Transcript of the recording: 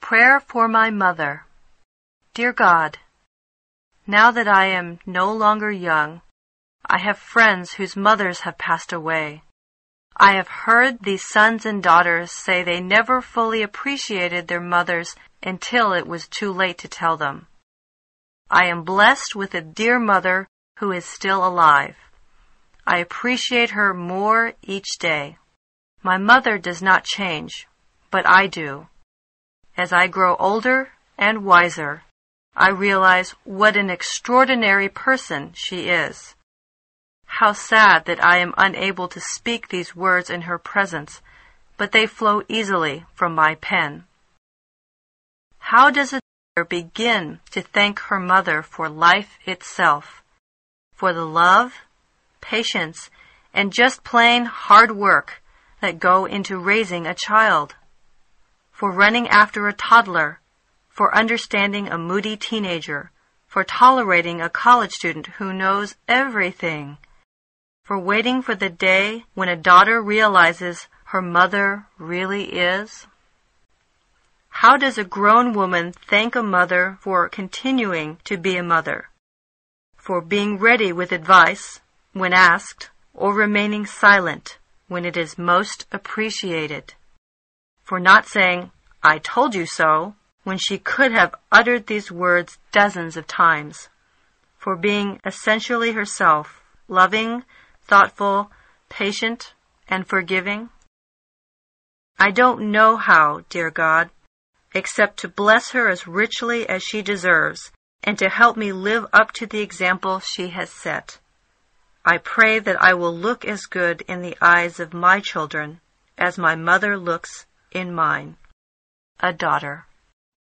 Prayer for my mother. Dear God, now that I am no longer young, I have friends whose mothers have passed away. I have heard these sons and daughters say they never fully appreciated their mothers until it was too late to tell them. I am blessed with a dear mother who is still alive. I appreciate her more each day. My mother does not change, but I do. As I grow older and wiser, I realize what an extraordinary person she is. How sad that I am unable to speak these words in her presence, but they flow easily from my pen. How does a daughter begin to thank her mother for life itself, for the love, patience, and just plain hard work that go into raising a child, for running after a toddler, for understanding a moody teenager, for tolerating a college student who knows everything, for waiting for the day when a daughter realizes her mother really is? How does a grown woman thank a mother for continuing to be a mother, for being ready with advice when asked, or remaining silent when it is most appreciated, for not saying, "I told you so," when she could have uttered these words dozens of times, for being essentially herself, loving, thoughtful, patient, and forgiving? I don't know how, dear God, except to bless her as richly as she deserves, and to help me live up to the example she has set. I pray that I will look as good in the eyes of my children as my mother looks in mine. A daughter.